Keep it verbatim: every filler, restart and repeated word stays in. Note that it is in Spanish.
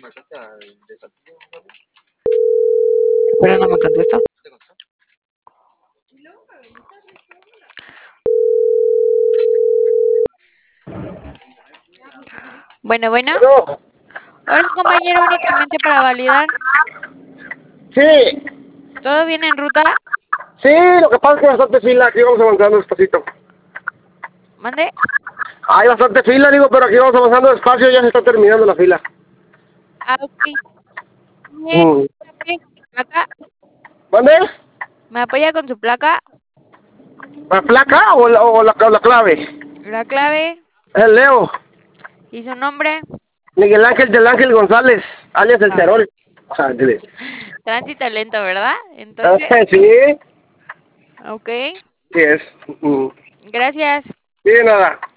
Pero no me contestó. Bueno, bueno. No. Hola, compañero, únicamente para validar. Sí, ¿Todo bien en ruta? sí, lo que pasa es que hay bastante fila, aquí vamos avanzando despacito. ¿Mande? Hay bastante fila, digo, pero aquí vamos avanzando despacio, ya se está terminando la fila. Ah, ok. Bien. Mm. ¿Me apoya con su placa? ¿Mande? ¿Me apoya con su placa? ¿La placa o la, o la, la clave? La clave El Leo, y su nombre. Miguel Ángel del Ángel González, alias el Ah, Terol. Ándale. tránsito lento, ¿verdad? Ah, Entonces, sí, ok. sí es. Mm. Gracias. Sí, nada.